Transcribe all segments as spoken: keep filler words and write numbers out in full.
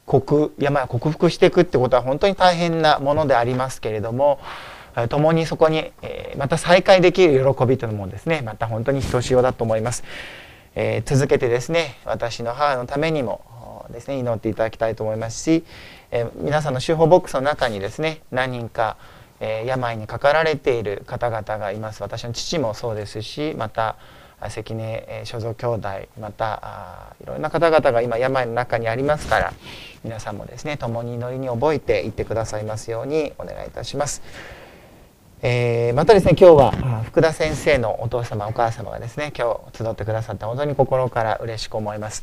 克病を克服していくってことは本当に大変なものでありますけれども、共にそこにまた再会できる喜びというのもですね、また本当にひとしおだと思います。えー、続けてですね、私の母のためにもですね、祈っていただきたいと思いますし、えー、皆さんの修法ボックスの中にですね、何人か、えー、病にかかられている方々がいます。私の父もそうですし、また関根正蔵兄弟、またあいろんな方々が今病の中にありますから、皆さんもですね、共に祈りに覚えていってくださいますようにお願いいたします。えー、またですね、今日は福田先生のお父様お母様がですね、今日集ってくださって本当に心から嬉しく思います。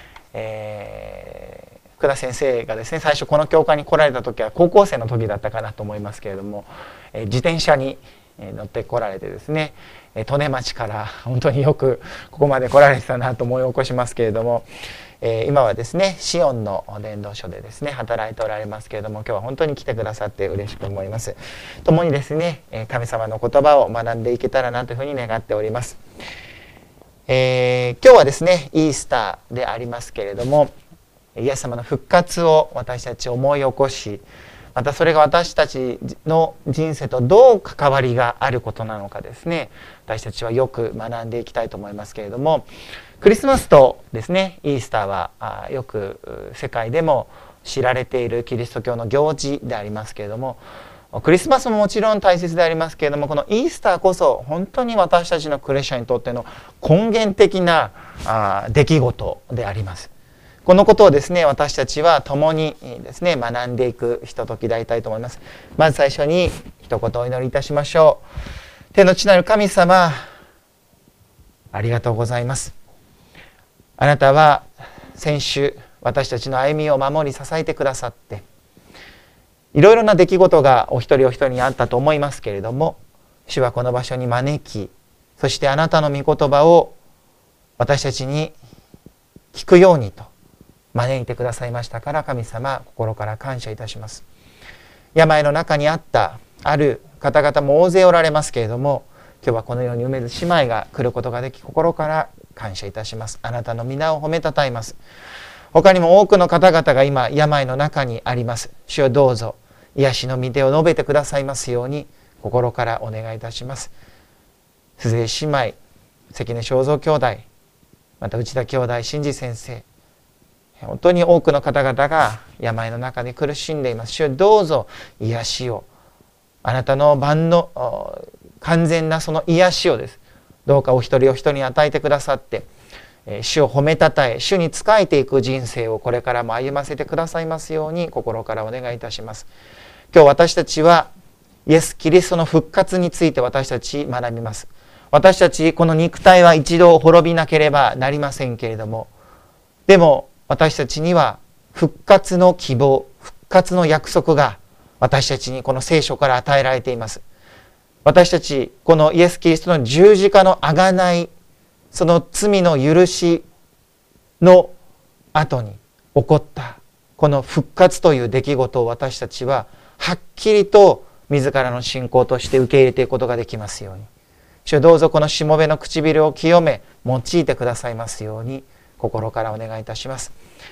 えー、福田先生がですね、最初この教会に来られた時は高校生の時だったかなと思いますけれども、えー、自転車に乗って来られてですね、利根町から本当によくここまで来られてたなと思い起こしますけれども、えー、今はですね、シオンの伝道所でですね働いておられますけれども、今日は本当に来てくださって嬉しく思います。共にですね、神様の言葉を学んでいけたらなというふうに願っております。えー、今日はですね、イースターでありますけれども、イエス様の復活を私たち思い起こし、またそれが私たちの人生とどう関わりがあることなのかですね、私たちはよく学んでいきたいと思いますけれども、クリスマスとですね、イースターはあよく世界でも知られているキリスト教の行事でありますけれども、クリスマスももちろん大切でありますけれども、このイースターこそ本当に私たちのクリスチャンにとっての根源的なあ出来事であります。このことをですね、私たちは共にですね、学んでいくひとときでありたいと思います。まず最初に一言お祈りいたしましょう。天の地なる神様、ありがとうございます。あなたは先週私たちの歩みを守り支えてくださって、いろいろな出来事がお一人お一人にあったと思いますけれども、主はこの場所に招き、そしてあなたの御言葉を私たちに聞くようにと招いてくださいましたから、神様、心から感謝いたします。病の中にあったある方々も大勢おられますけれども、今日はこのように梅津姉妹が来ることができ、心から感謝いたします。あなたの皆を褒めたたえます。他にも多くの方々が今病の中にあります。主よ、どうぞ癒しの御手を述べてくださいますように心からお願いいたします。鈴江姉妹、関根正蔵兄弟、また内田兄弟、新次先生、本当に多くの方々が病の中で苦しんでいます。主よ、どうぞ癒しを、あなたの万の完全なその癒しをです、どうかお一人お一人に与えてくださって、主を褒めたたえ、主に仕えていく人生をこれからも歩ませてくださいますように心からお願いいたします。今日私たちはイエス・キリストの復活について私たち学びます。私たちこの肉体は一度滅びなければなりませんけれども、でも私たちには復活の希望、復活の約束が私たちにこの聖書から与えられています。私たちこのイエス・キリストの十字架の贖い、その罪の許しの後に起こったこの復活という出来事を私たちははっきりと自らの信仰として受け入れていくことができますように、主よ、どうぞこのしもべの唇を清め用いてくださいますように心からお願いいたします。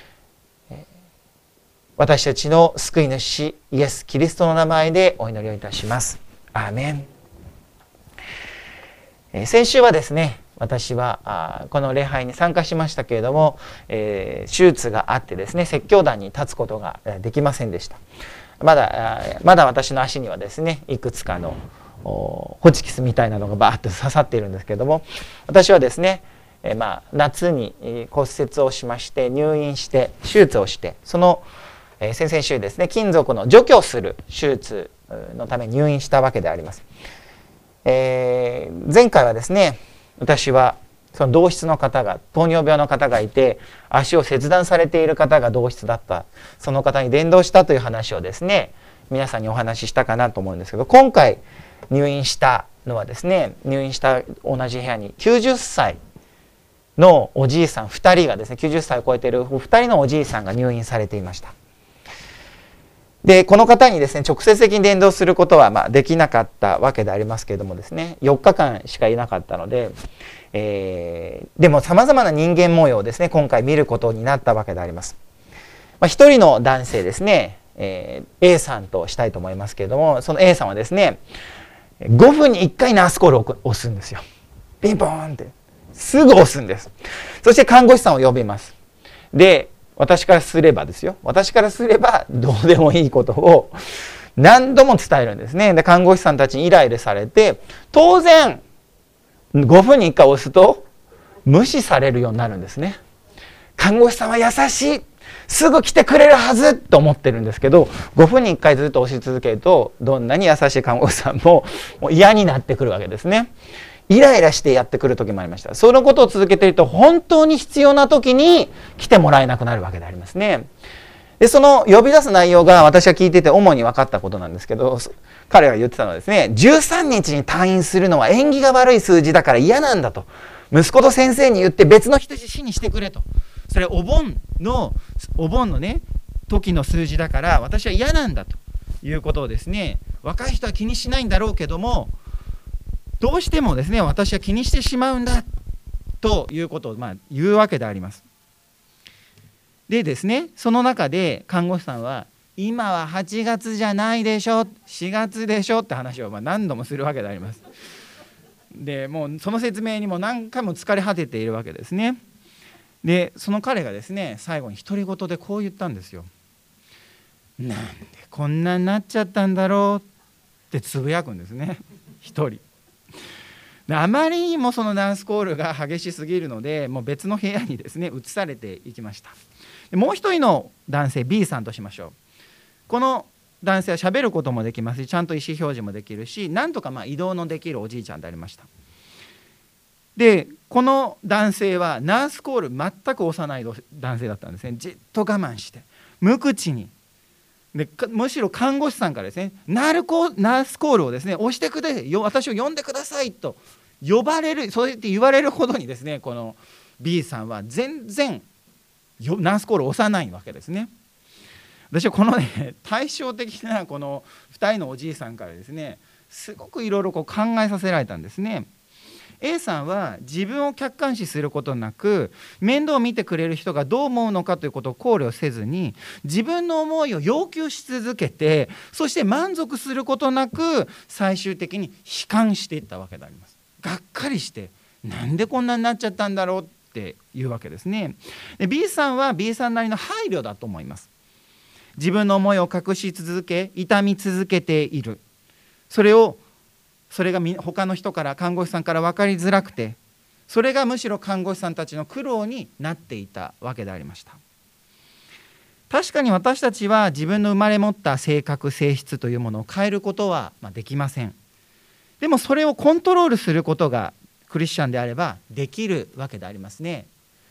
私たちの救い主イエス・キリストの名前でお祈りをいたします。アーメン。先週はですね、私はこの礼拝に参加しましたけれども、えー、手術があってですね、説教壇に立つことができませんでした。まだまだ私の足にはですね、いくつかのホチキスみたいなのがバーッと刺さっているんですけれども、私はですね、えー、まあ夏に骨折をしまして入院して手術をして、その、えー、先々週ですね、金属の除去する手術のために入院したわけであります。えー、前回はですね、私はその同室の方が糖尿病の方がいて、足を切断されている方が同室だった、その方に伝道したという話をですね、皆さんにお話ししたかなと思うんですけど、今回入院したのはですね、入院した同じ部屋にきゅうじゅっさいのおじいさんふたりがですね、きゅうじゅっさいを超えているふたりのおじいさんが入院されていました。でこの方にですね、直接的に伝道することはまあできなかったわけでありますけれどもですね、よっかかんしかいなかったので、えー、でもさまざまな人間模様をですね、今回見ることになったわけであります。 まあ、一人の男性ですね、えー、A さんとしたいと思いますけれども、その A さんはですねごふんにいっかいナースコールを押すんですよ。ピンポーンってすぐ押すんです。そして看護師さんを呼びます。で、私からすればですよ、私からすればどうでもいいことを何度も伝えるんですね。で、看護師さんたちにイライラされて、当然ごふんにいっかい押すと無視されるようになるんですね。看護師さんは優しい、すぐ来てくれるはずと思ってるんですけど、ごふんにいっかいずっと押し続けると、どんなに優しい看護師さんももう嫌になってくるわけですね。イライラしてやってくる時もありました。そのことを続けていると、本当に必要な時に来てもらえなくなるわけでありますね。で、その呼び出す内容が私が聞いてて主に分かったことなんですけど、彼が言ってたのはですね、じゅうさんにちに退院するのは縁起が悪い数字だから嫌なんだと。息子と先生に言って別の人質にしてくれと。それお盆のお盆のね時の数字だから私は嫌なんだということをですね、若い人は気にしないんだろうけども、どうしてもですね私は気にしてしまうんだということをまあ言うわけであります。でですね、その中で看護師さんは今ははちがつじゃないでしょ、しがつでしょって話をまあ何度もするわけであります。でもうその説明にも何回も疲れ果てているわけですね。でその彼がですね最後に独り言でこう言ったんですよ。なんでこんなになっちゃったんだろうってつぶやくんですね、一人。であまりにもそのナースコールが激しすぎるので、もう別の部屋にですね移されていきました。でもう一人の男性 B さんとしましょう。この男性は喋ることもできますし、ちゃんと意思表示もできるし、なんとかまあ移動のできるおじいちゃんでありました。でこの男性はナースコール全く押さない男性だったんですね。じっと我慢して無口に、でむしろ看護師さんからですねナルコナースコールをですね押してくれ、私を呼んでくださいと呼ばれる、そうやって言われるほどにですね、この B さんは全然ナースコールを押さないわけですね。私はこのね対照的なこのふたりのおじいさんからですねすごくいろいろこう考えさせられたんですね。A さんは自分を客観視することなく、面倒を見てくれる人がどう思うのかということを考慮せずに、自分の思いを要求し続けて、そして満足することなく最終的に悲観していったわけであります。がっかりして、なんでこんなになっちゃったんだろうっていうわけですね。で B さんは B さんなりの配慮だと思います。自分の思いを隠し続け、痛み続けている。それをそれが他の人から、看護師さんから分かりづらくて、それがむしろ看護師さんたちの苦労になっていたわけでありました。確かに私たちは自分の生まれ持った性格、性質というものを変えることはできません。でもそれをコントロールすることがクリスチャンであればできるわけでありますね。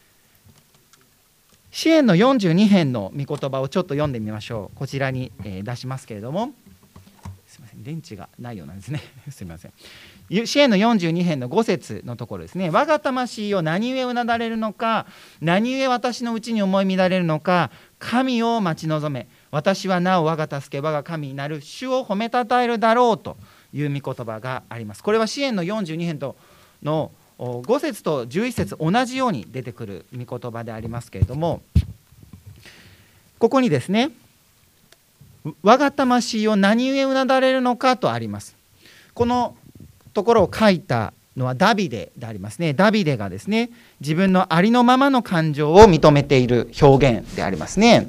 詩篇のよんじゅうに編の御言葉をちょっと読んでみましょう。こちらに出しますけれども、すみません、電池がないようなんですねすみません。詩篇のよんじゅうに編のご節のところですね。我が魂を何故うなだれるのか、何故私のうちに思い乱れるのか、神を待ち望め、私はなお我が助け、我が神になる主を褒めたたえるだろうという御言葉があります。これは詩篇のよんじゅうに編とのご節とじゅういち節同じように出てくる御言葉でありますけれども、ここにですね、我が魂を何故うなだれるのかとあります。このところを書いたのはダビデでありますね。ダビデがですね、自分のありのままの感情を認めている表現でありますね。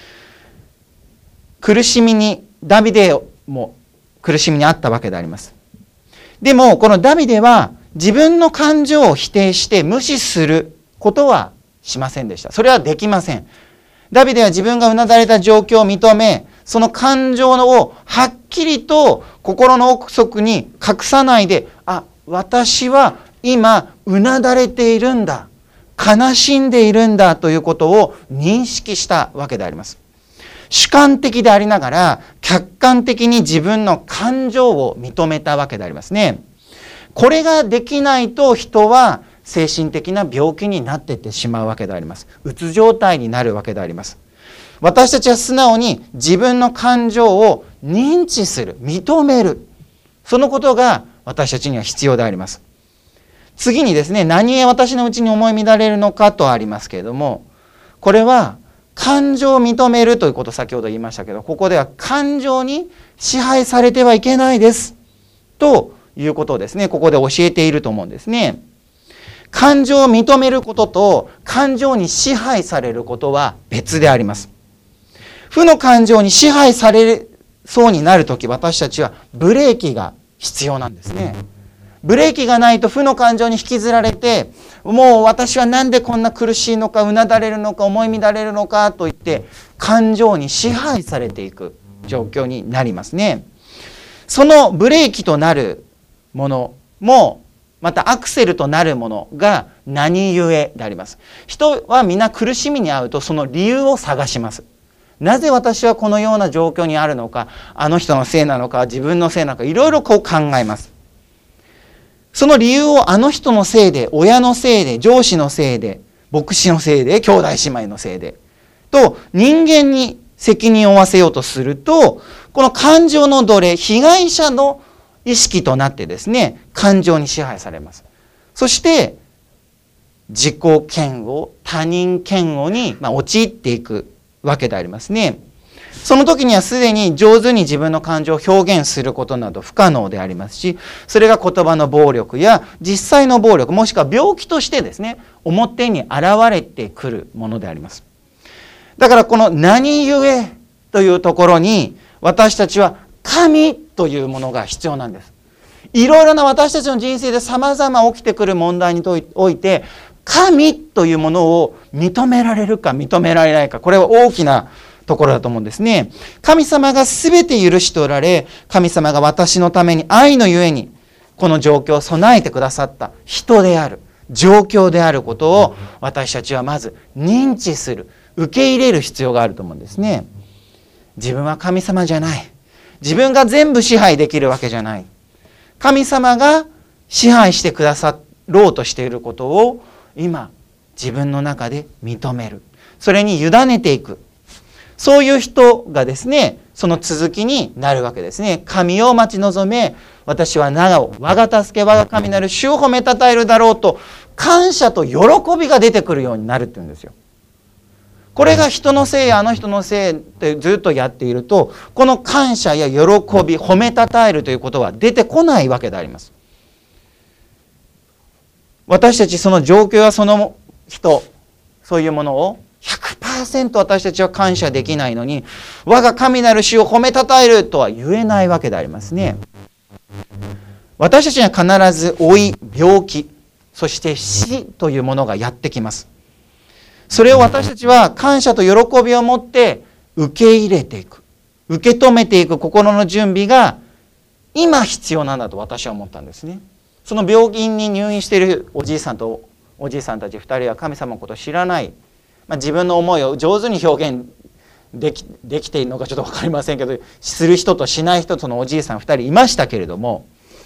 苦しみに、ダビデも苦しみにあったわけであります。でもこのダビデは自分の感情を否定して無視することはしませんでした。それはできません。ダビデは自分がうなだれた状況を認め、その感情をはっきりと心の奥底に隠さないで、あ、私は今うなだれているんだ、悲しんでいるんだということを認識したわけであります。主観的でありながら客観的に自分の感情を認めたわけでありますね。これができないと人は精神的な病気になっていってしまうわけであります。うつ状態になるわけであります。私たちは素直に自分の感情を認知する、認める、そのことが私たちには必要であります。次にですね、何故私のうちに思い乱れるのかとありますけれども、これは感情を認めるということを先ほど言いましたけど、ここでは感情に支配されてはいけないですということをですね、ここで教えていると思うんですね。感情を認めることと感情に支配されることは別であります。負の感情に支配されそうになるとき、私たちはブレーキが必要なんですね。ブレーキがないと負の感情に引きずられて、もう私はなんでこんな苦しいのか、うなだれるのか、思い乱れるのかといって感情に支配されていく状況になりますね。そのブレーキとなるものも、またアクセルとなるものが何故であります。人は皆苦しみに遭うとその理由を探します。なぜ私はこのような状況にあるのか、あの人のせいなのか、自分のせいなのか、いろいろこう考えます。その理由をあの人のせいで、親のせいで、上司のせいで、牧師のせいで、兄弟姉妹のせいでと人間に責任を負わせようとすると、この感情の奴隷、被害者の意識となってですね、感情に支配されます。そして自己嫌悪、他人嫌悪にまあ陥っていくわけでありますね。その時にはすでに上手に自分の感情を表現することなど不可能でありますし、それが言葉の暴力や実際の暴力、もしくは病気としてですね、表に現れてくるものであります。だからこの何故というところに、私たちは神というものが必要なんです。いろいろな私たちの人生で様々起きてくる問題において、神というものを認められるか認められないか、これは大きなところだと思うんですね。神様が全て許しておられ、神様が私のために愛のゆえにこの状況を備えてくださった人である、状況であることを私たちはまず認知する、受け入れる必要があると思うんですね。自分は神様じゃない。自分が全部支配できるわけじゃない。神様が支配してくださろうとしていることを今自分の中で認める。それに委ねていく。そういう人がですね、その続きになるわけですね。神を待ち望め、私はなお我が助け、我が神なる主を褒めたたえるだろうと、感謝と喜びが出てくるようになるって言うんですよ。これが人のせいやあの人のせいってずっとやっていると、この感謝や喜び、褒めたたえるということは出てこないわけであります。私たちその状況やその人、そういうものを ひゃくパーセント 私たちは感謝できないのに、我が神なる主を褒めたたえるとは言えないわけでありますね。私たちには必ず老い、病気、そして死というものがやってきます。それを私たちは感謝と喜びを持って受け入れていく、受け止めていく心の準備が今必要なんだと私は思ったんですね。その病気に入院しているおじいさんとおじいさんたちふたりは神様のことを知らない、まあ、自分の思いを上手に表現でき、できているのかちょっと分かりませんけど、する人としない人とのおじいさんふたりいましたけれども、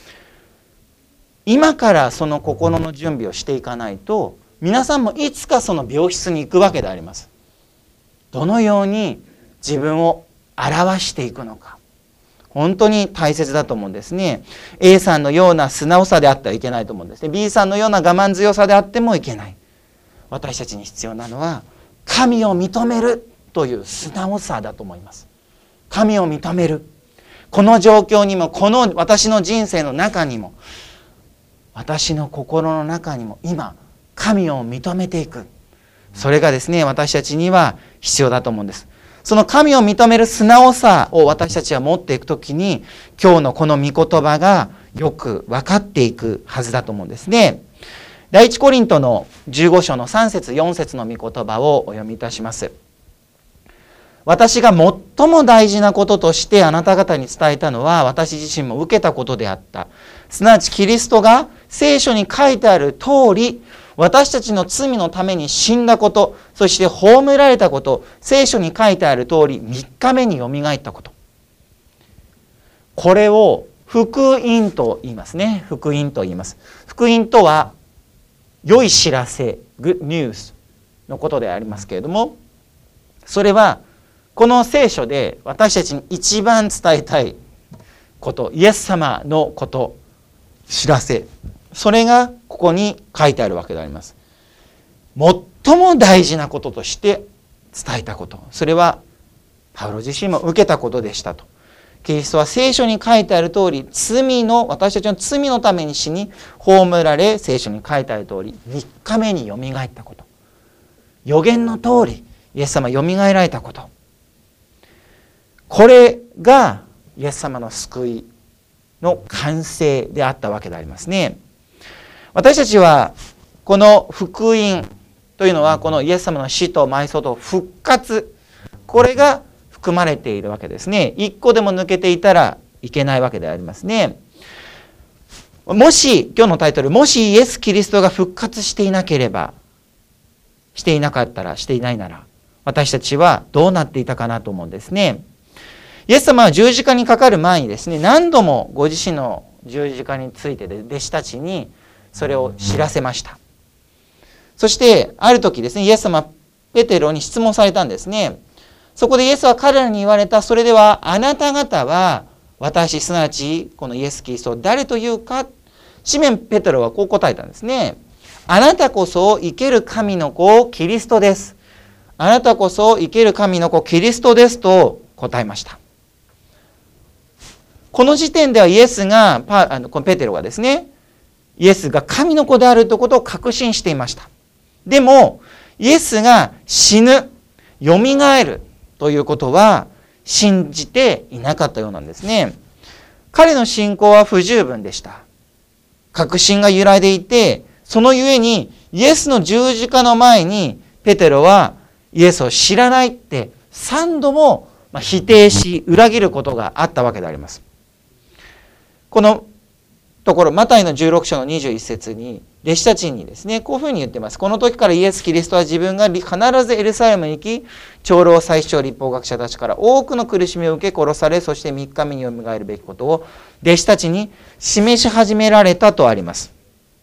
今からその心の準備をしていかないと、皆さんもいつかその病室に行くわけであります。どのように自分を表していくのか、本当に大切だと思うんですね。A さんのような素直さであってはいけないと思うんですね。B さんのような我慢強さであってもいけない。私たちに必要なのは神を認めるという素直さだと思います。神を認める。この状況にも、この私の人生の中にも、私の心の中にも今神を認めていく。それがですね、私たちには必要だと思うんです。その神を認める素直さを私たちは持っていくときに、今日のこの御言葉がよく分かっていくはずだと思うんですね。第一コリントのじゅうご章のさん節よん節の御言葉をお読みいたします。私が最も大事なこととしてあなた方に伝えたのは、私自身も受けたことであった。すなわちキリストが聖書に書いてある通り、私たちの罪のために死んだこと、そして葬られたこと、聖書に書いてある通りみっかめによみがえったこと。これを福音と言いますね。福音と言います。福音とは良い知らせ、Good News のことでありますけれども、それはこの聖書で私たちに一番伝えたいこと、イエス様のこと、知らせ、それがここに書いてあるわけであります。最も大事なこととして伝えたこと、それはパウロ自身も受けたことでしたと。キリストは聖書に書いてある通り、罪の、私たちの罪のために死に葬られ、聖書に書いてある通りみっかめによみがえったこと、預言の通りイエス様よみがえられたこと、これがイエス様の救いの完成であったわけでありますね。私たちはこの福音というのは、このイエス様の死と埋葬と復活、これが含まれているわけですね。一個でも抜けていたらいけないわけでありますね。もし、今日のタイトル、もしイエス・キリストが復活していなければ、していなかったら、していないなら、私たちはどうなっていたかなと思うんですね。イエス様は十字架にかかる前にですね、何度もご自身の十字架についてで弟子たちにそれを知らせました。そしてある時ですね、イエス様ペテロに質問されたんですね。そこでイエスは彼らに言われた。それではあなた方は私、すなわちこのイエス・キリストを誰というか。シメン・ペテロはこう答えたんですね。あなたこそ生ける神の子キリストです。あなたこそ生ける神の子キリストですと答えました。この時点ではイエスがパあのこのペテロがですね、イエスが神の子であるということを確信していました。でもイエスが死ぬ、よみがえるということは信じていなかったようなんですね。彼の信仰は不十分でした。確信が揺らいでいて、そのゆえにイエスの十字架の前にペテロはイエスを知らないって三度も否定し裏切ることがあったわけであります。このところマタイのじゅうろく章のにじゅういち節に弟子たちにですね、こういうふうに言ってます。この時からイエス・キリストは自分が必ずエルサレムに行き、長老祭司長律法学者たちから多くの苦しみを受け殺され、そしてみっかめによみがえるべきことを弟子たちに示し始められたとあります。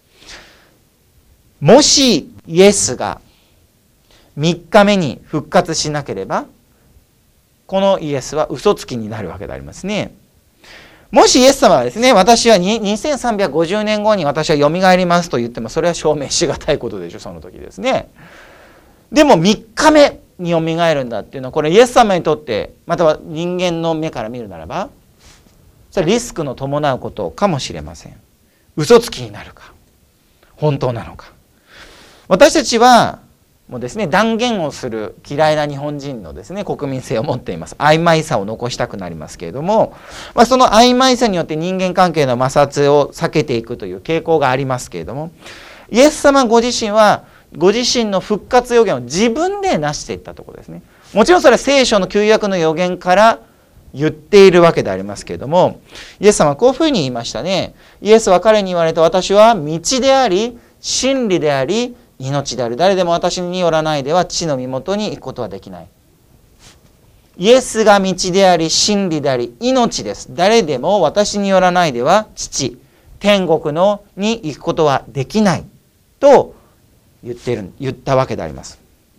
もしイエスがみっかめに復活しなければ、このイエスは嘘つきになるわけでありますね。もしイエス様はですね、私はにせんさんびゃくごじゅうねんごに私はよみがえりますと言っても、それは証明しがたいことでしょ、その時ですね。でもみっかめによみがえるんだっていうのは、これイエス様にとって、または人間の目から見るならば、それはリスクの伴うことかもしれません。嘘つきになるか、本当なのか。私たちはもうですね、断言をする嫌いな日本人のですね、国民性を持っています。曖昧さを残したくなりますけれども、まあ、その曖昧さによって人間関係の摩擦を避けていくという傾向がありますけれども、イエス様ご自身はご自身の復活予言を自分で成していったところですね。もちろんそれは聖書の旧約の予言から言っているわけでありますけれども、イエス様はこういうふうに言いましたね。イエスは彼に言われた。私は道であり真理であり命である。誰でも私によらないでは父の身元に行くことはできない。イエスが道であり真理であり命です。誰でも私によらないでは父、天国のに行くことはできないと言っている、言ったわけであります。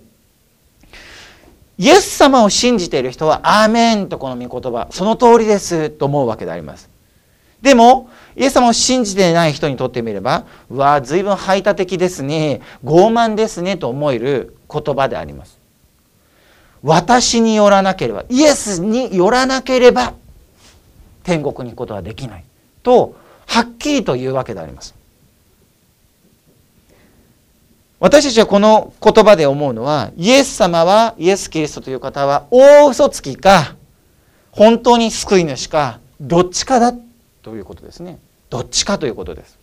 イエス様を信じている人はアーメンとこの御言葉、その通りですと思うわけであります。でもイエス様を信じていない人にとってみれば、うわー、随分排他的ですね、傲慢ですねと思える言葉であります。私によらなければ、イエスによらなければ天国に行くことはできないとはっきりと言うわけであります。私たちはこの言葉で思うのは、イエス様は、イエス・キリストという方は大嘘つきか本当に救い主か、どっちかだということですね。どっちかということです。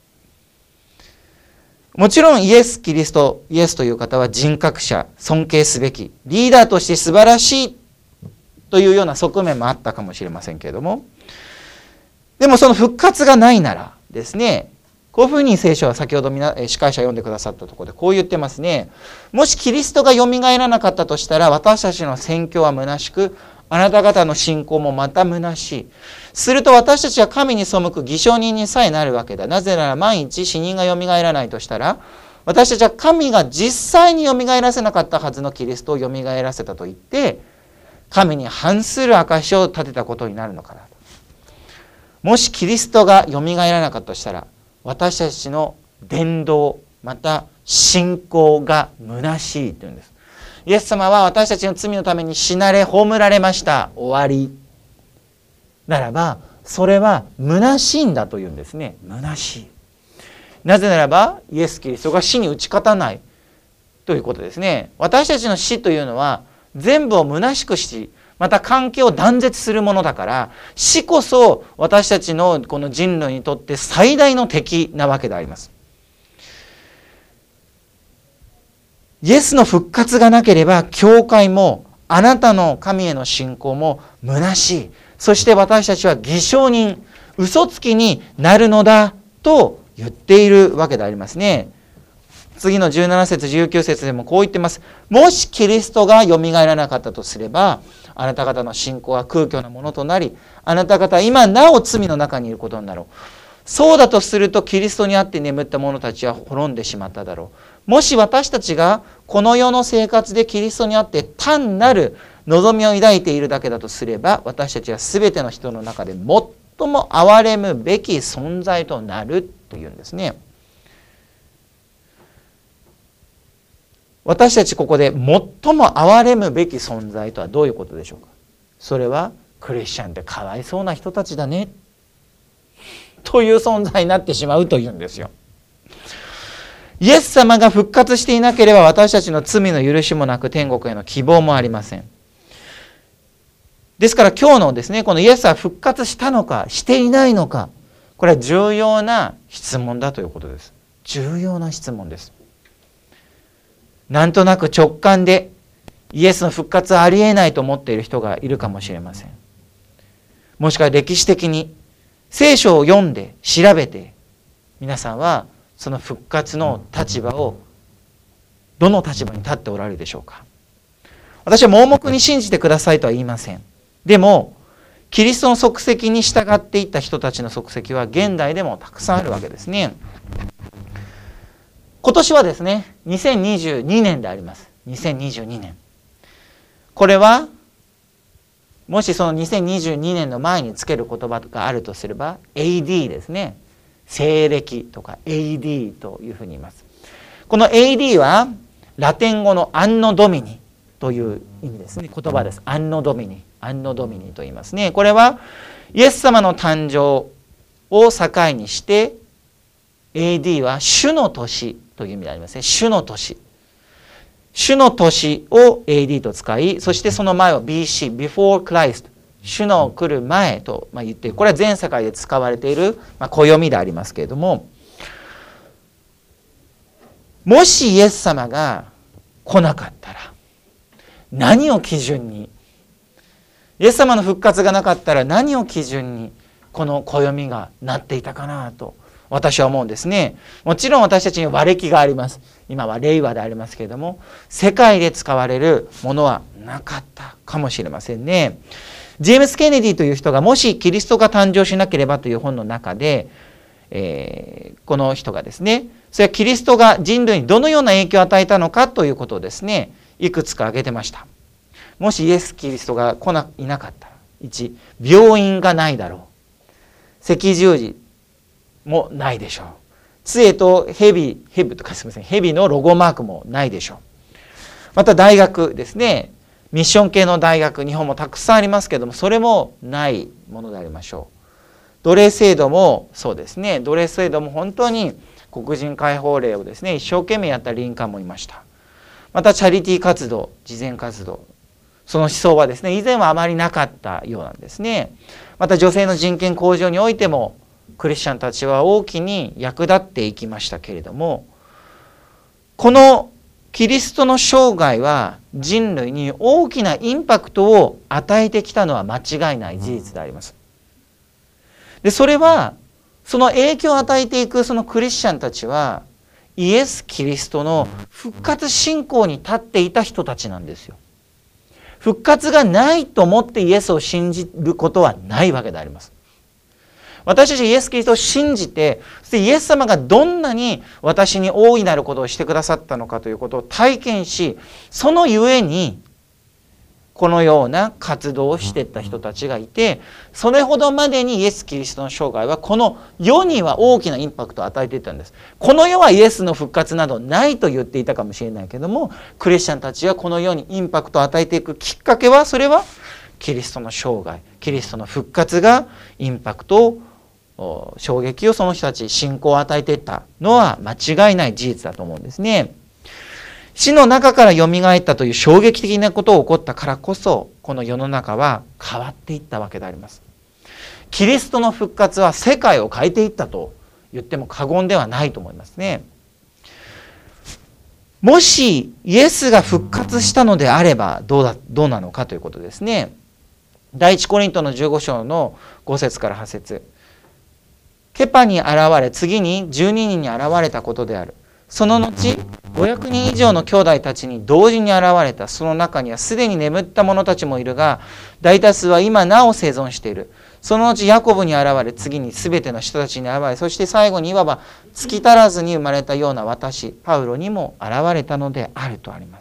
もちろんイエス・キリスト、イエスという方は人格者、尊敬すべき、リーダーとして素晴らしいというような側面もあったかもしれませんけれども、でもその復活がないならですね、こういうふうに聖書は先ほど司会者読んでくださったところでこう言ってますね。もしキリストがよみがえらなかったとしたら、私たちの宣教は虚しく、あなた方の信仰もまた虚しい。すると私たちは神に背く偽証人にさえなるわけだ。なぜなら万一死人がよみがえらないとしたら、私たちは神が実際によみがえらせなかったはずのキリストをよみがえらせたと言って、神に反する証を立てたことになるのかなと。もしキリストがよみがえらなかったとしたら、私たちの伝道、また信仰が虚しいというんです。 イエス様は私たちの罪のために死なれ葬られました。終わり。ならばそれは虚しいんだというんですね。虚しい。なぜならばイエス・キリストが死に打ち勝たないということですね。私たちの死というのは全部を虚しくし、また関係を断絶するものだから、死こそ私たちのこの人類にとって最大の敵なわけであります。イエスの復活がなければ教会もあなたの神への信仰も虚しい。そして私たちは偽証人、嘘つきになるのだと言っているわけでありますね。次のじゅうなな節じゅうきゅう節でもこう言ってます。もしキリストがよみがえらなかったとすれば、あなた方の信仰は空虚なものとなり、あなた方は今なお罪の中にいることになろう。そうだとするとキリストにあって眠った者たちは滅んでしまっただろう。もし私たちがこの世の生活でキリストにあって単なる望みを抱いているだけだとすれば、私たちは全ての人の中で最も憐れむべき存在となるというんですね。私たちここで最も憐れむべき存在とはどういうことでしょうか。それはクリスチャンってかわいそうな人たちだねという存在になってしまうというんですよ。イエス様が復活していなければ私たちの罪の許しもなく天国への希望もありません。ですから今日のですね、このイエスは復活したのかしていないのか、これは重要な質問だということです。重要な質問です。なんとなく直感でイエスの復活はありえないと思っている人がいるかもしれません。もしくは歴史的に聖書を読んで調べて、皆さんはその復活の立場をどの立場に立っておられるでしょうか。私は盲目に信じてくださいとは言いません。でもキリストの足跡に従っていった人たちの足跡は現代でもたくさんあるわけですね。今年はですね、にせんにじゅうにねんであります。にせんにじゅうにねん。これはもしそのにせんにじゅうにねんの前につける言葉があるとすれば エーディー ですね。西暦とか エーディー というふうに言います。この エーディー はラテン語のアンノドミニという意味ですね。言葉です。アンノドミニ、アンノドミニと言いますね。これはイエス様の誕生を境にして エーディー は主の年という意味でありますね。主の年。主の年を エーディー と使い、そしてその前を ビーシー、before Christ、主の来る前と言っている。これは全世界で使われている暦でありますけれども、もしイエス様が来なかったら、何を基準に、イエス様の復活がなかったら何を基準にこの暦がなっていたかなと私は思うんですね。もちろん私たちに和暦があります。今は令和でありますけれども、世界で使われるものはなかったかもしれませんね。ジェームス・ケネディという人がもしキリストが誕生しなければという本の中で、えー、この人がですね、それはキリストが人類にどのような影響を与えたのかということをですね、いくつか挙げてました。もしイエス・キリストが来ないなかったら、いち、病院がないだろう。赤十字もないでしょう。杖と蛇、蛇とかすみません、蛇のロゴマークもないでしょう。また大学ですね。ミッション系の大学、日本もたくさんありますけれども、それもないものでありましょう。奴隷制度もそうですね。奴隷制度も本当に黒人解放令をですね、一生懸命やった林間もいました。またチャリティー活動、慈善活動、その思想はですね、以前はあまりなかったようなんですね。また女性の人権向上においても、クリスチャンたちは大きに役立っていきましたけれども、このキリストの生涯は人類に大きなインパクトを与えてきたのは間違いない事実であります。で、それはその影響を与えていくそのクリスチャンたちはイエス・キリストの復活信仰に立っていた人たちなんですよ。復活がないと思ってイエスを信じることはないわけであります。私たちイエス・キリストを信じて、そしてイエス様がどんなに私に大いなることをしてくださったのかということを体験し、そのゆえにこのような活動をしていった人たちがいて、それほどまでにイエス・キリストの生涯はこの世には大きなインパクトを与えていったんです。この世はイエスの復活などないと言っていたかもしれないけども、クリスチャンたちがこの世にインパクトを与えていくきっかけは、それはキリストの生涯、キリストの復活がインパクトを、衝撃をその人たち、信仰を与えていったのは間違いない事実だと思うんですね。死の中からよみがえったという衝撃的なことが起こったからこそ、この世の中は変わっていったわけであります。キリストの復活は世界を変えていったと言っても過言ではないと思いますね。もしイエスが復活したのであればどうだ、どうなのかということですね。第一コリントのじゅうご章のご節からはち節。ケパに現れ、次にじゅうににんに現れたことである。その後、ごひゃくにん以上の兄弟たちに同時に現れた。その中にはすでに眠った者たちもいるが、大多数は今なお生存している。その後、ヤコブに現れ、次にすべての人たちに現れ、そして最後にいわば月足らずに生まれたような私、パウロにも現れたのであるとあります。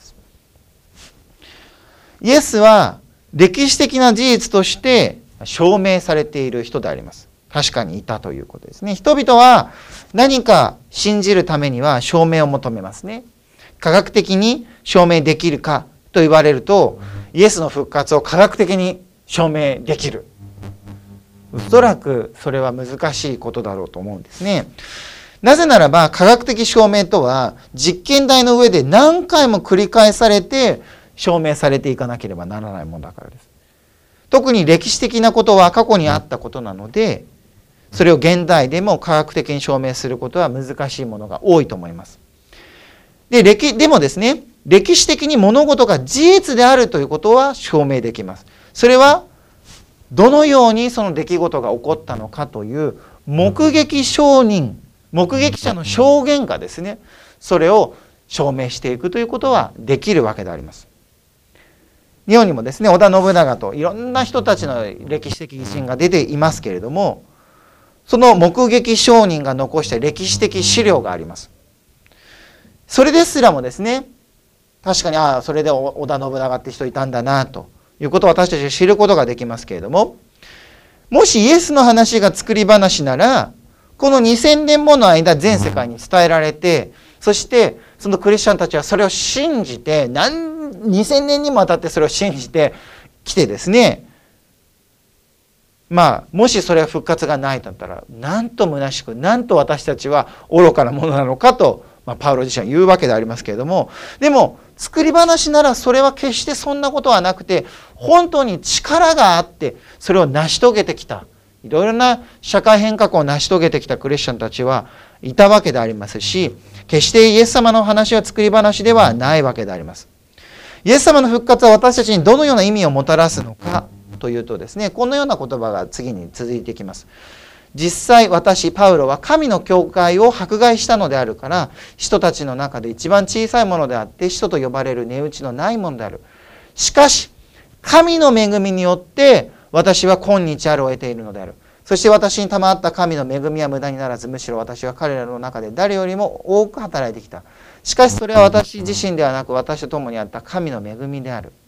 イエスは歴史的な事実として証明されている人であります。確かにいたということですね。人々は何か信じるためには証明を求めますね。科学的に証明できるかと言われると、イエスの復活を科学的に証明できる。おそらくそれは難しいことだろうと思うんですね。なぜならば科学的証明とは実験台の上で何回も繰り返されて証明されていかなければならないものだからです。特に歴史的なことは過去にあったことなので、それを現代でも科学的に証明することは難しいものが多いと思います。で、歴、でもですね、歴史的に物事が事実であるということは証明できます。それはどのようにその出来事が起こったのかという目撃証人、目撃者の証言がですね、それを証明していくということはできるわけであります。日本にもですね、織田信長といろんな人たちの歴史的偉人が出ていますけれども、その目撃証人が残した歴史的資料があります。それですらもですね、確かに、ああ、それで織田信長って人いたんだなということを私たちは知ることができますけれども、もしイエスの話が作り話なら、このにせんねんもの間全世界に伝えられて、そしてそのクリスチャンたちはそれを信じて、何にせんねんにもわたってそれを信じてきてですね、まあもしそれは復活がないとなったら、なんと虚しく、なんと私たちは愚かなものなのかと、まあ、パウロ自身は言うわけでありますけれども、でも作り話ならそれは決してそんなことはなくて、本当に力があってそれを成し遂げてきた、いろいろな社会変革を成し遂げてきたクリスチャンたちはいたわけでありますし、決してイエス様の話は作り話ではないわけであります。イエス様の復活は私たちにどのような意味をもたらすのかというとですね、このような言葉が次に続いてきます。実際私パウロは神の教会を迫害したのであるから、使徒たちの中で一番小さいものであって使徒と呼ばれる値打ちのないものである。しかし神の恵みによって私は今日あるを得ているのである。そして私に賜った神の恵みは無駄にならず、むしろ私は彼らの中で誰よりも多く働いてきた。しかしそれは私自身ではなく、私と共にあった神の恵みである。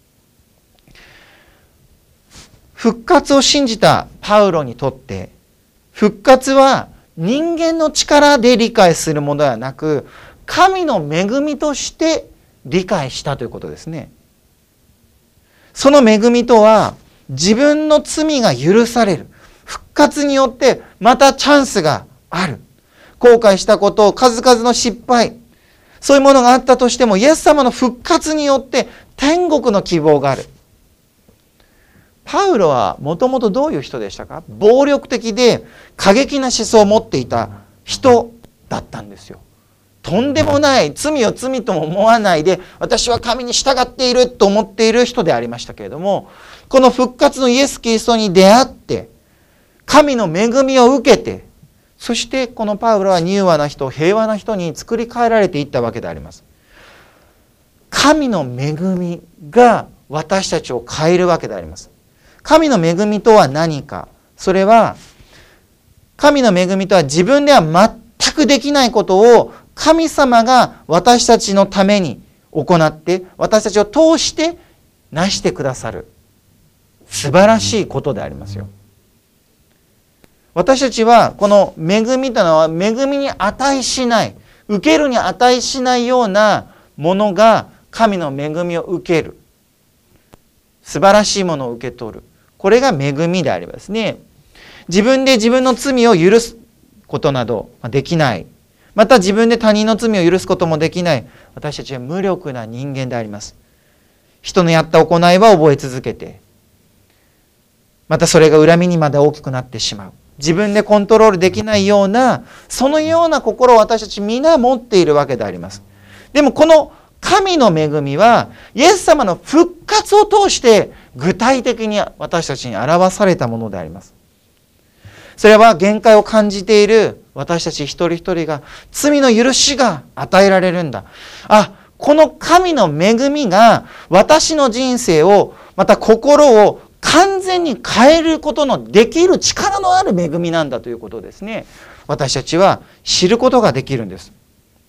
復活を信じたパウロにとって、復活は人間の力で理解するものではなく、神の恵みとして理解したということですね。その恵みとは、自分の罪が許される。復活によってまたチャンスがある。後悔したこと、数々の失敗、そういうものがあったとしても、イエス様の復活によって天国の希望がある。パウロはもともとどういう人でしたか？暴力的で過激な思想を持っていた人だったんですよ。とんでもない罪を罪とも思わないで、私は神に従っていると思っている人でありましたけれども、この復活のイエス・キリストに出会って神の恵みを受けて、そしてこのパウロは柔和な人、平和な人に作り変えられていったわけであります。神の恵みが私たちを変えるわけであります。神の恵みとは何か。それは、神の恵みとは自分では全くできないことを神様が私たちのために行って、私たちを通してなしてくださる素晴らしいことでありますよ。私たちはこの恵みというのは恵みに値しない、受けるに値しないようなものが神の恵みを受ける、素晴らしいものを受け取る、これが恵みでありますね。自分で自分の罪を許すことなどできない、また自分で他人の罪を許すこともできない、私たちは無力な人間であります。人のやった行いは覚え続けて、またそれが恨みにまで大きくなってしまう、自分でコントロールできないような、そのような心を私たち皆持っているわけであります。でもこの神の恵みはイエス様の復活を通して具体的に私たちに表されたものであります。それは限界を感じている私たち一人一人が罪の許しが与えられるんだ。あ、この神の恵みが私の人生を、また心を完全に変えることのできる力のある恵みなんだということをですね、私たちは知ることができるんです。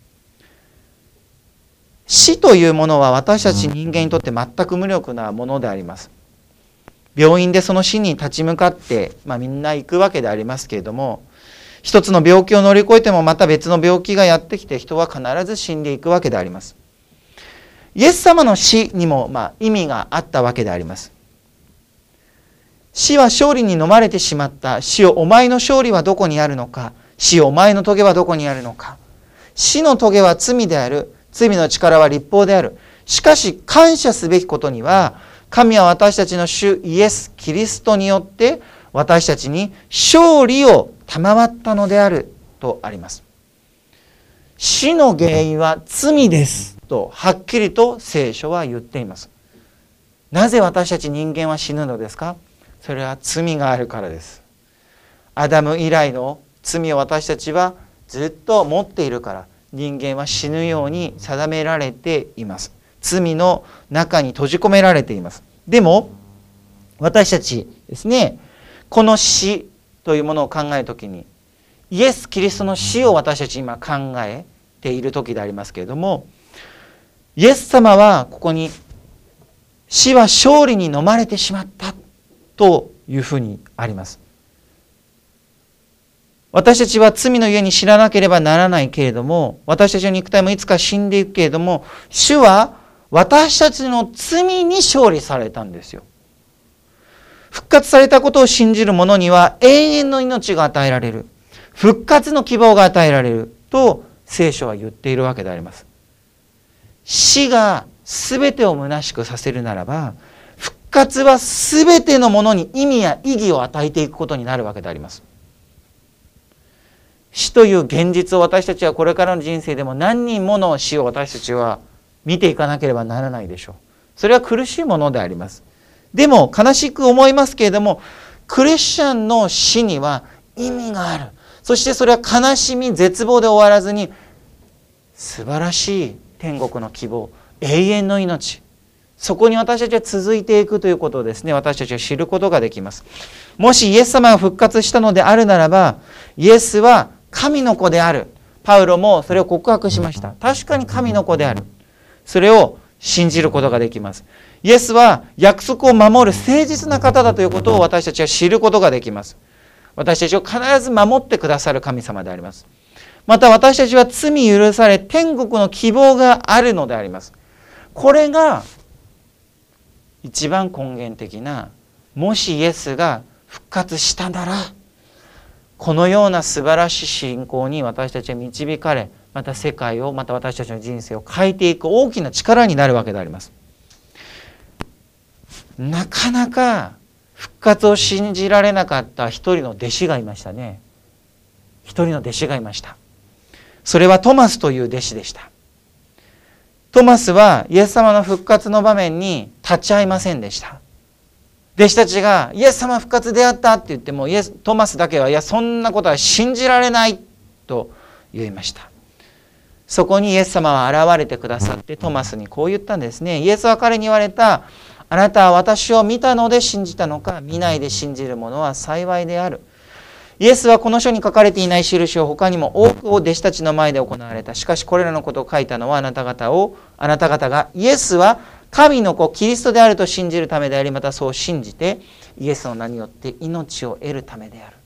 死というものは私たち人間にとって全く無力なものであります。病院でその死に立ち向かって、まあ、みんな行くわけでありますけれども、一つの病気を乗り越えてもまた別の病気がやってきて人は必ず死んでいくわけであります。イエス様の死にもまあ意味があったわけであります。死は勝利に飲まれてしまった。死よ、お前の勝利はどこにあるのか。死よ、お前の棘はどこにあるのか。死の棘は罪である。罪の力は律法である。しかし感謝すべきことには、神は私たちの主イエス・キリストによって私たちに勝利を賜ったのであるとあります。死の原因は罪ですとはっきりと聖書は言っています。なぜ私たち人間は死ぬのですか？それは罪があるからです。アダム以来の罪を私たちはずっと持っているから、人間は死ぬように定められています。罪の中に閉じ込められています。でも私たちですね、この死というものを考えるときに、イエス・キリストの死を私たち今考えている時でありますけれども、イエス様はここに死は勝利に飲まれてしまったというふうにあります。私たちは罪の家に知らなければならないけれども、私たちの肉体もいつか死んでいくけれども、主は私たちの罪に勝利されたんですよ。復活されたことを信じる者には永遠の命が与えられる。復活の希望が与えられると聖書は言っているわけであります。死が全てを虚しくさせるならば、復活は全てのものに意味や意義を与えていくことになるわけであります。死という現実を私たちはこれからの人生でも何人もの死を私たちは見ていかなければならないでしょう。それは苦しいものであります。でも悲しく思いますけれども、クリスチャンの死には意味がある。そしてそれは悲しみ絶望で終わらずに、素晴らしい天国の希望、永遠の命、そこに私たちは続いていくということをですね、私たちは知ることができます。もしイエス様が復活したのであるならば、イエスは神の子である。パウロもそれを告白しました。確かに神の子である。それを信じることができます。イエスは約束を守る誠実な方だということを私たちは知ることができます。私たちを必ず守ってくださる神様であります。また私たちは罪許され天国の希望があるのであります。これが一番根源的な、もしイエスが復活したなら、このような素晴らしい信仰に私たちは導かれ、また世界を、また私たちの人生を変えていく大きな力になるわけであります。なかなか復活を信じられなかった一人の弟子がいましたね。一人の弟子がいました。それはトマスという弟子でした。トマスはイエス様の復活の場面に立ち会いませんでした。弟子たちがイエス様復活であったって言っても、イエストマスだけは、いやそんなことは信じられないと言いました。そこにイエス様は現れてくださってトマスにこう言ったんですね。イエスは彼に言われた。あなたは私を見たので信じたのか、見ないで信じる者は幸いである。イエスはこの書に書かれていない印を他にも多くを弟子たちの前で行われた。しかしこれらのことを書いたのはあなた方を、あなた方がイエスは神の子キリストであると信じるためであり、またそう信じてイエスの名によって命を得るためである。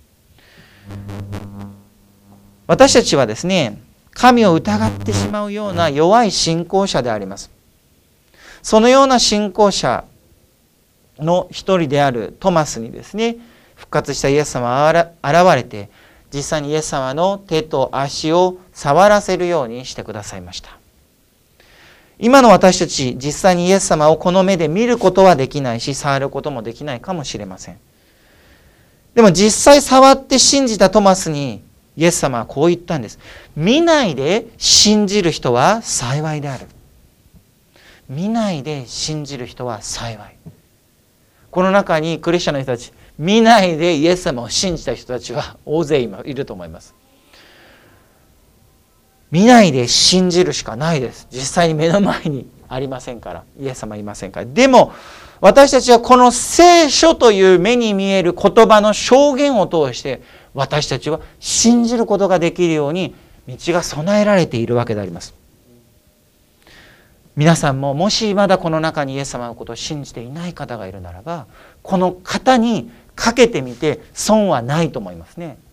私たちはですね、神を疑ってしまうような弱い信仰者であります。そのような信仰者の一人であるトマスにですね、復活したイエス様は現れて、実際にイエス様の手と足を触らせるようにしてくださいました。今の私たち、実際にイエス様をこの目で見ることはできないし、触ることもできないかもしれません。でも実際触って信じたトマスにイエス様はこう言ったんです。見ないで信じる人は幸いである。見ないで信じる人は幸い。この中にクリスチャンの人たち、見ないでイエス様を信じた人たちは大勢今いると思います。見ないで信じるしかないです。実際に目の前にありませんから、イエス様いませんから。でも私たちはこの聖書という目に見える言葉の証言を通して、私たちは信じることができるように道が備えられているわけであります。皆さんももしまだこの中にイエス様のことを信じていない方がいるならば、この方にかけてみて損はないと思いますね。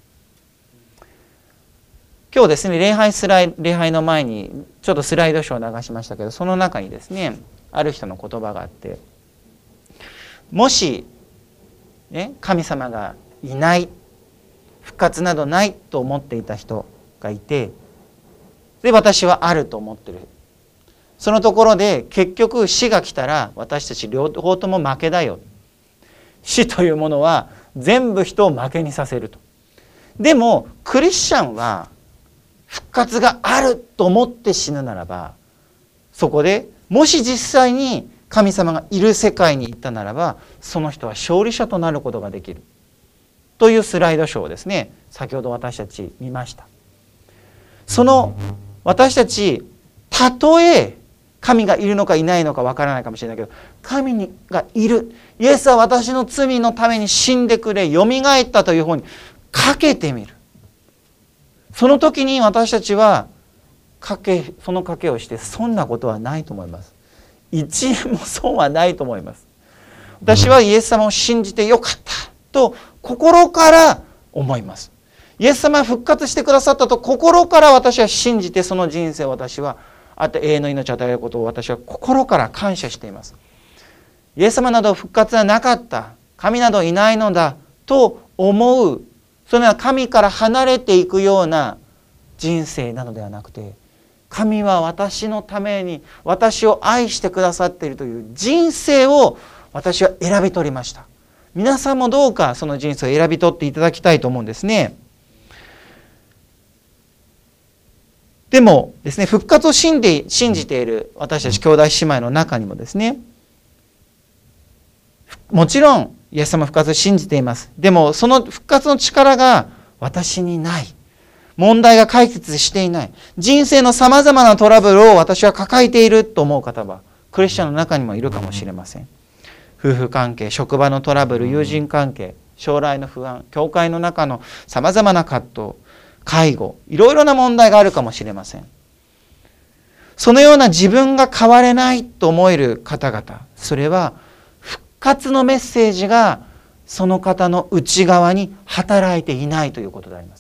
今日ですね、礼拝スライ礼拝の前にちょっとスライドショーを流しましたけど、その中にですね、ある人の言葉があって、もし、ね、神様がいない、復活などないと思っていた人がいて、で私はあると思ってる。そのところで結局死が来たら私たち両方とも負けだよ。死というものは全部人を負けにさせると。でもクリスチャンは復活があると思って死ぬならば、そこでもし実際に神様がいる世界に行ったならば、その人は勝利者となることができるというスライドショーをですね、先ほど私たち見ました。その私たち、たとえ神がいるのかいないのかわからないかもしれないけど、神がいる、イエスは私の罪のために死んでくれ、よみがえったという方にかけてみる。その時に私たちはかけその賭けをして損なことはないと思います。一円も損はないと思います。私はイエス様を信じてよかったと心から思います。イエス様は復活してくださったと心から私は信じて、その人生を私はあと永遠の命を与えることを私は心から感謝しています。イエス様など復活はなかった、神などいないのだと思う、それは神から離れていくような人生なのではなくて、神は私のために私を愛してくださっているという人生を私は選び取りました。皆さんもどうかその人生を選び取っていただきたいと思うんですね。でもですね、復活を信じて、信じている私たち兄弟姉妹の中にもですね、もちろんイエス様復活を信じています。でもその復活の力が私にない。問題が解決していない。人生のさまざまなトラブルを私は抱えていると思う方は、クリスチャンの中にもいるかもしれません。夫婦関係、職場のトラブル、友人関係、将来の不安、教会の中のさまざまな葛藤、介護、いろいろな問題があるかもしれません。そのような自分が変われないと思える方々、それは復活のメッセージがその方の内側に働いていないということであります。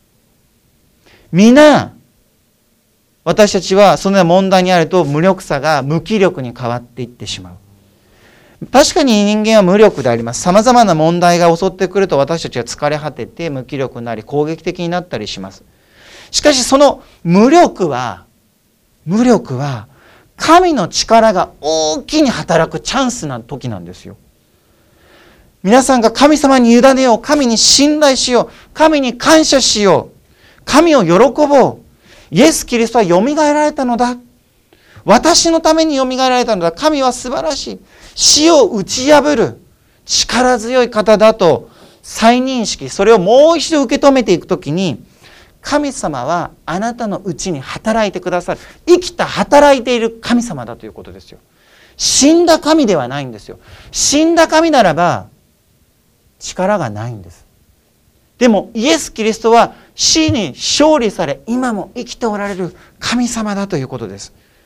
皆、私たちはそのような問題にあると無力さが無気力に変わっていってしまう。確かに人間は無力であります。さまざまな問題が襲ってくると私たちは疲れ果てて無気力になり攻撃的になったりします。しかしその無力は、無力は神の力が大きに働くチャンスな時なんですよ。皆さんが神様に委ねよう、神に信頼しよう、神に感謝しよう、神を喜ぼう。イエス・キリストはよみがえられたのだ。私のためによみがえられたのだ。神は素晴らしい。死を打ち破る力強い方だと再認識、それをもう一度受け止めていくときに、神様はあなたのうちに働いてくださる。生きた働いている神様だということですよ。死んだ神ではないんですよ。死んだ神ならば力がないんです。でもイエス・キリストは死に勝利され、今も生きておられる神様だということです。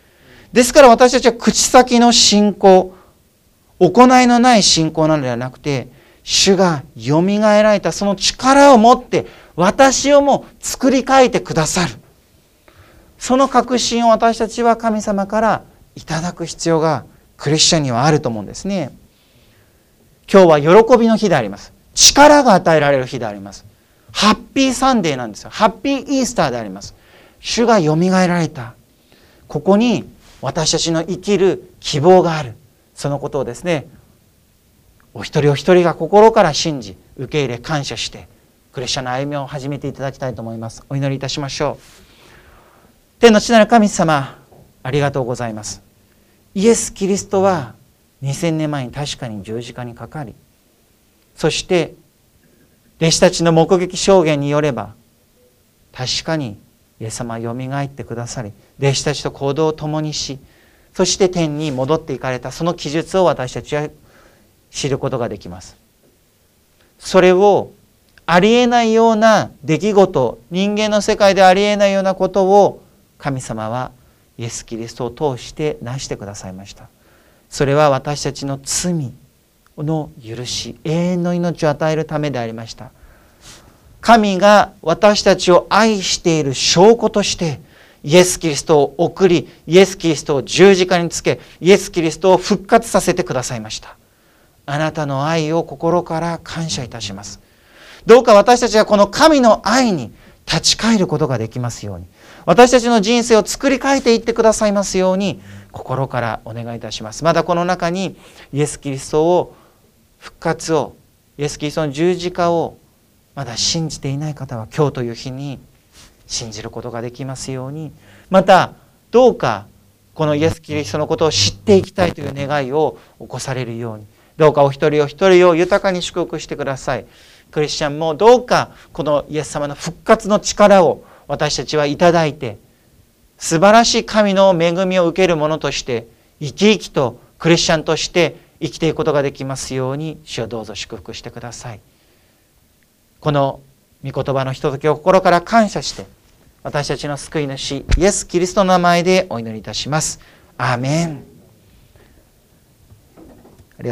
ですから私たちは口先の信仰、行いのない信仰なのではなくて、主がよみがえられたその力を持って私をも作り変えてくださる。その確信を私たちは神様からいただく必要がクリスチャンにはあると思うんですね。今日は喜びの日であります。力が与えられる日であります。ハッピーサンデーなんですよ。ハッピーイースターであります。主がよみがえられた。ここに私たちの生きる希望がある。そのことをですね、お一人お一人が心から信じ、受け入れ、感謝して、クリスチャンの歩みを始めていただきたいと思います。お祈りいたしましょう。天の父なる神様、ありがとうございます。イエス・キリストはにせんねんまえに確かに十字架にかかり、そして弟子たちの目撃証言によれば、確かにイエス様はよみがえってくださり、弟子たちと行動を共にし、そして天に戻っていかれたその記述を私たちは知ることができます。それをありえないような出来事、人間の世界でありえないようなことを神様はイエス・キリストを通してなしてくださいました。それは私たちの罪の許し、永遠の命を与えるためでありました。神が私たちを愛している証拠としてイエス・キリストを送り、イエス・キリストを十字架につけ、イエス・キリストを復活させてくださいました。あなたの愛を心から感謝いたします。どうか私たちがこの神の愛に立ち返ることができますように、私たちの人生を作り変えていってくださいますように、心からお願いいたします。まだこの中にイエス・キリストを、復活を、イエス・キリストの十字架をまだ信じていない方は、今日という日に信じることができますように、またどうかこのイエス・キリストのことを知っていきたいという願いを起こされるように、どうかお一人お一人を豊かに祝福してください。クリスチャンもどうかこのイエス様の復活の力を私たちはいただいて、素晴らしい神の恵みを受ける者として生き生きとクリスチャンとして生きていくことができますように、主をどうぞ祝福してください。この御言葉のひとときを心から感謝して、私たちの救い主イエス・キリストの名前でお祈りいたします。アーメン。